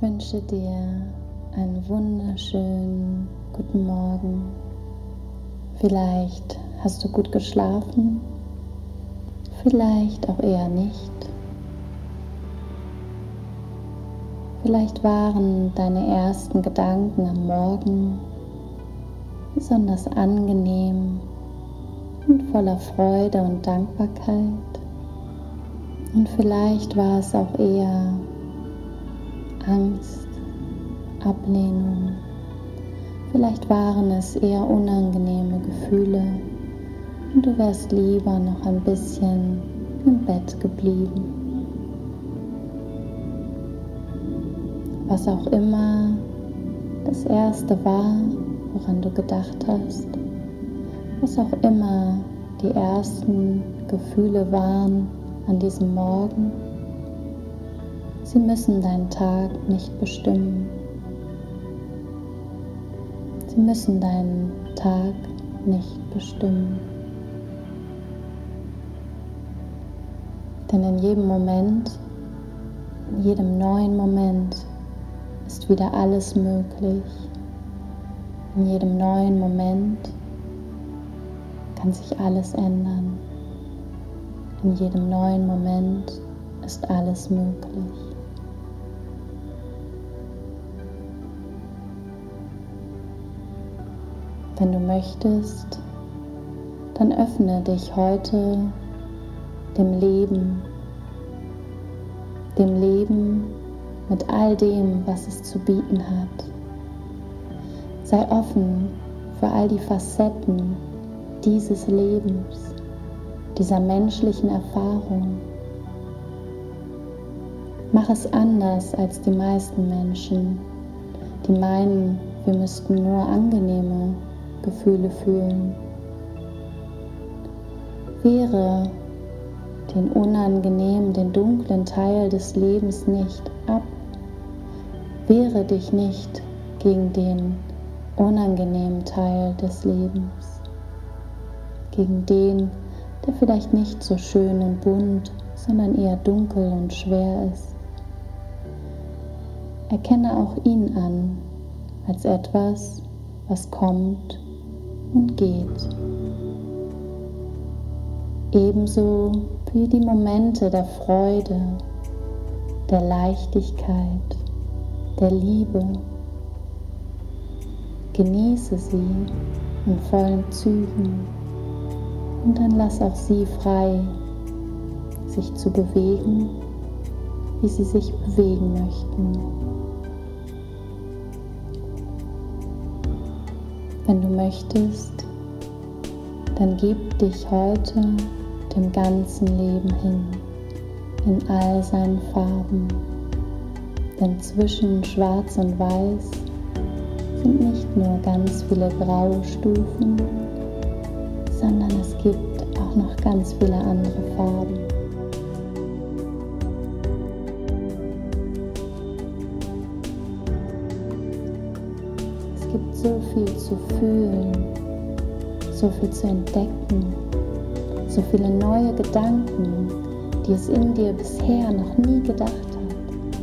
wünsche dir einen wunderschönen guten Morgen. Vielleicht hast du gut geschlafen, vielleicht auch eher nicht. Vielleicht waren deine ersten Gedanken am Morgen besonders angenehm und voller Freude und Dankbarkeit. Und vielleicht war es auch eher Angst, Ablehnung. Vielleicht waren es eher unangenehme Gefühle und du wärst lieber noch ein bisschen im Bett geblieben. Was auch immer das Erste war, woran du gedacht hast, was auch immer die ersten Gefühle waren an diesem Morgen, sie müssen deinen Tag nicht bestimmen. Sie müssen deinen Tag nicht bestimmen. Denn in jedem Moment, in jedem neuen Moment ist wieder alles möglich. In jedem neuen Moment kann sich alles ändern. In jedem neuen Moment ist alles möglich. Wenn du möchtest, dann öffne dich heute dem Leben mit all dem, was es zu bieten hat. Sei offen für all die Facetten dieses Lebens, dieser menschlichen Erfahrung. Mach es anders als die meisten Menschen, die meinen, wir müssten nur angenehme Gefühle fühlen. Wehre den unangenehmen, den dunklen Teil des Lebens nicht ab. Wehre dich nicht gegen den unangenehmen Teil des Lebens, gegen den, der vielleicht nicht so schön und bunt, sondern eher dunkel und schwer ist. Erkenne auch ihn an als etwas, was kommt und geht. Ebenso wie die Momente der Freude, der Leichtigkeit, der Liebe. Genieße sie in vollen Zügen und dann lass auch sie frei, sich zu bewegen, wie sie sich bewegen möchten. Wenn du möchtest, dann gib dich heute dem ganzen Leben hin, in all seinen Farben. Denn zwischen Schwarz und Weiß sind nicht nur ganz viele graue Stufen, sondern es gibt auch noch ganz viele andere Farben. Es gibt so viel zu fühlen, so viel zu entdecken, so viele neue Gedanken, die es in dir bisher noch nie gedacht hat.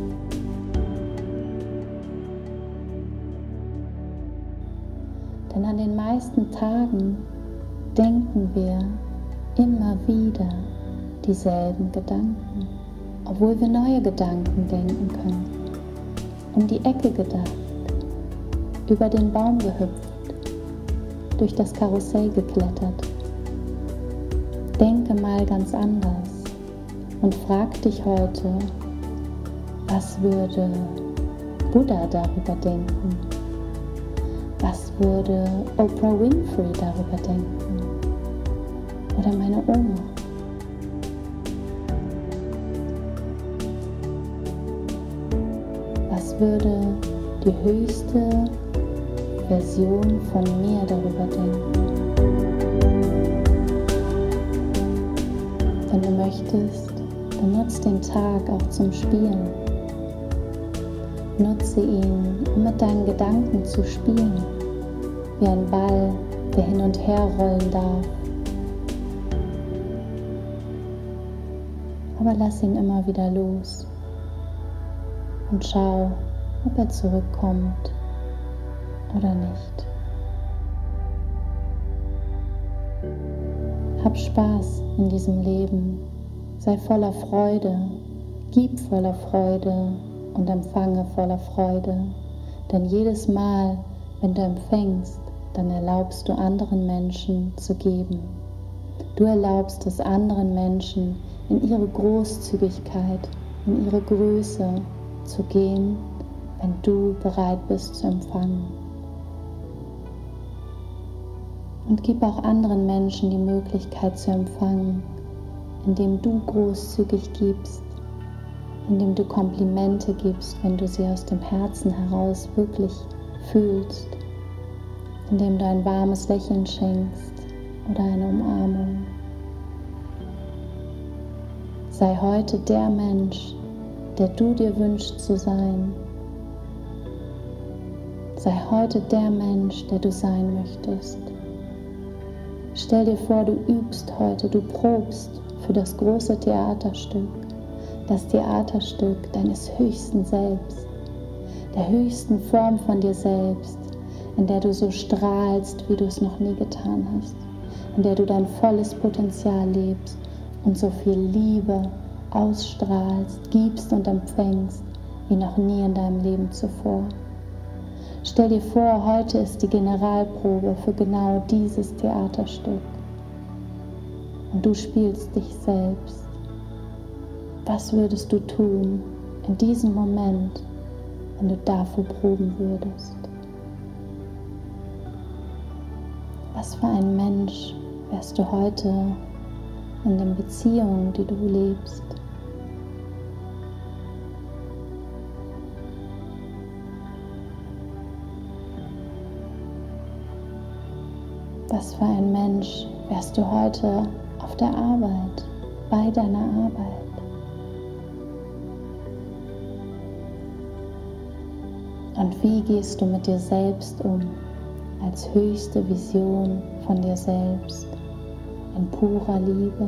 Denn an den meisten Tagen denken wir immer wieder dieselben Gedanken, obwohl wir neue Gedanken denken können. Um die Ecke gedacht, über den Baum gehüpft, durch das Karussell geklettert. Denke mal ganz anders und frag dich heute, was würde Buddha darüber denken? Was würde Oprah Winfrey darüber denken? Oder meine Oma? Was würde die höchste Version von mir darüber denken? Wenn du möchtest, dann nutz den Tag auch zum Spielen. Nutze ihn, um mit deinen Gedanken zu spielen, wie ein Ball, der hin und her rollen darf. Aber lass ihn immer wieder los und schau, ob er zurückkommt oder nicht. Hab Spaß in diesem Leben, sei voller Freude, gib voller Freude und empfange voller Freude, denn jedes Mal, wenn du empfängst, dann erlaubst du anderen Menschen zu geben. Du erlaubst es anderen Menschen in ihre Großzügigkeit, in ihre Größe zu gehen, wenn du bereit bist zu empfangen. Und gib auch anderen Menschen die Möglichkeit zu empfangen, indem du großzügig gibst, indem du Komplimente gibst, wenn du sie aus dem Herzen heraus wirklich fühlst, indem du ein warmes Lächeln schenkst oder eine Umarmung. Sei heute der Mensch, der du dir wünschst zu sein. Sei heute der Mensch, der du sein möchtest. Stell dir vor, du übst heute, du probst für das große Theaterstück, das Theaterstück deines höchsten Selbst, der höchsten Form von dir selbst, in der du so strahlst, wie du es noch nie getan hast, in der du dein volles Potenzial lebst und so viel Liebe ausstrahlst, gibst und empfängst, wie noch nie in deinem Leben zuvor. Stell dir vor, heute ist die Generalprobe für genau dieses Theaterstück. Und du spielst dich selbst. Was würdest du tun in diesem Moment, wenn du dafür proben würdest? Was für ein Mensch wärst du heute in den Beziehungen, die du lebst? Was für ein Mensch wärst du heute auf der Arbeit, bei deiner Arbeit? Und wie gehst du mit dir selbst um, als höchste Vision von dir selbst, in purer Liebe?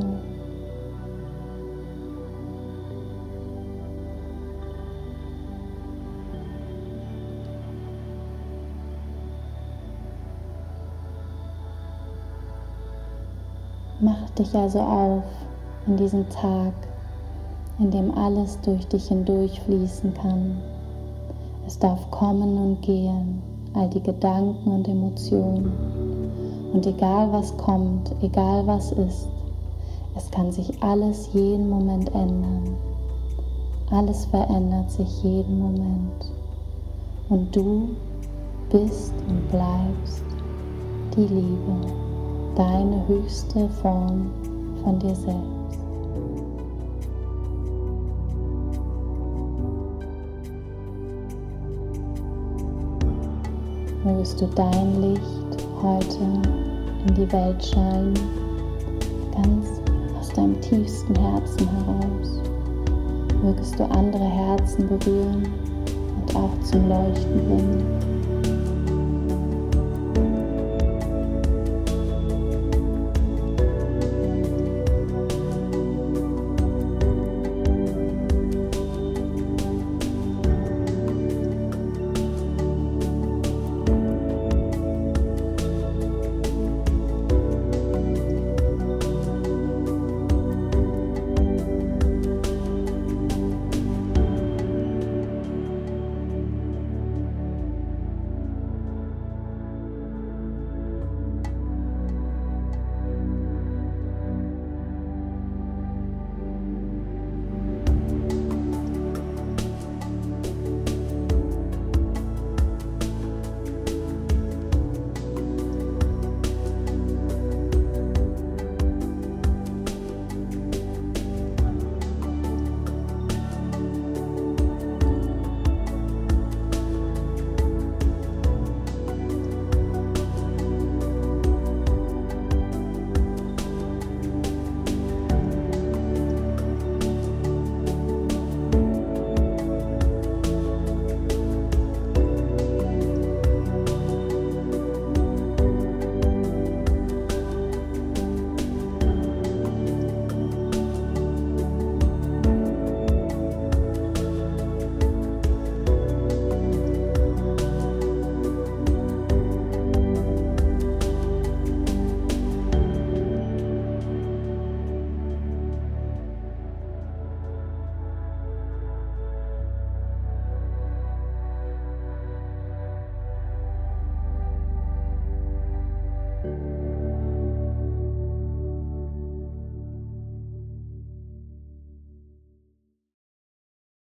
Mach dich also auf in diesen Tag, in dem alles durch dich hindurch fließen kann. Es darf kommen und gehen, all die Gedanken und Emotionen. Und egal was kommt, egal was ist, es kann sich alles jeden Moment ändern. Alles verändert sich jeden Moment. Und du bist und bleibst die Liebe. Deine höchste Form von dir selbst. Mögest du dein Licht heute in die Welt scheinen, ganz aus deinem tiefsten Herzen heraus. Mögest du andere Herzen berühren und auch zum Leuchten bringen.